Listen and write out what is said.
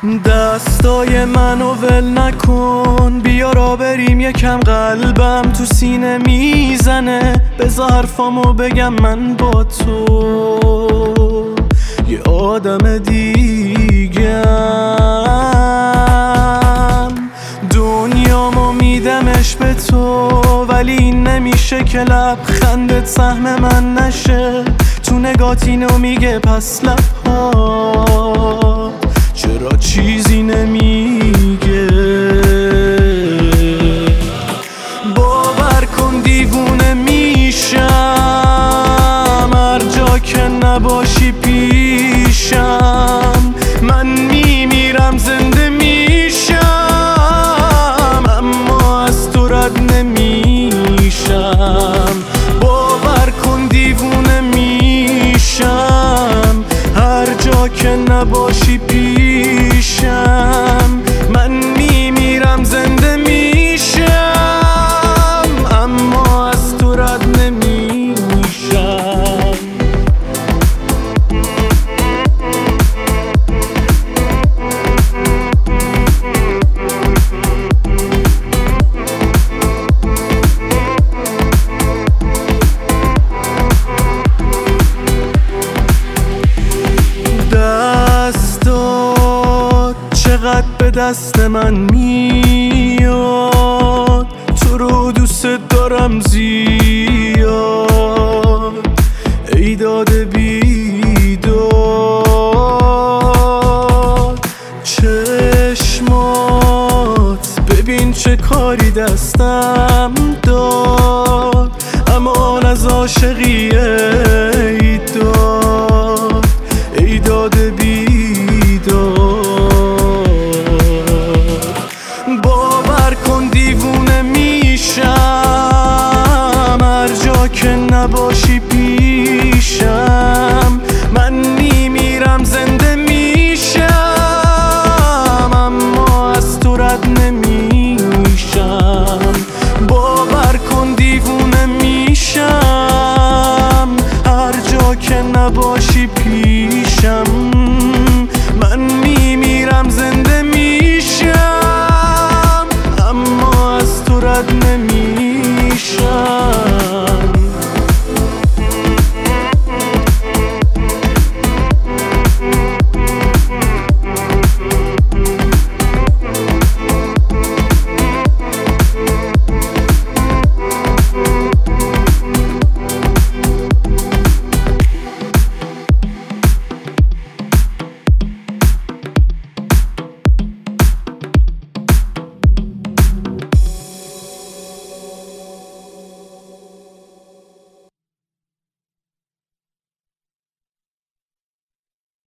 دستای منو ول نکن، بیا را بریم یکم، قلبم تو سینه میزنه. بذار حرفامو بگم، من با تو یه آدم دیگم. دنیامو میدمش به تو، ولی این نمیشه که لبخندت سهم من نشه. تو نگات اینو میگه، پس لبها چرا چیزی نمیگه؟ باور کن دیوونه میشم هر جا که نباشی پیشم. من میمیرم زنده میشم، اما از تو رد نمیشم. باور کن دیوونه میشم هر جا که نباشی پیشم. من میمیرم زنده میشم، اما از تو رد نمیشم. دستات چقدر به دست من میاد، تو رو دوست دارم زیاد. ای داده بیداد چشمات، ببین چه کاری دستم داد. امان از عاشقی ای داد، ای داده بیداد. باور کن دیوونه میشم هر جا که نباشی پیشم. من میمیرم زنده میشم، اما از تو رد نمیشم. باور کن دیوونه میشم هر جا که نباشی پیشم. من میمیرم زنده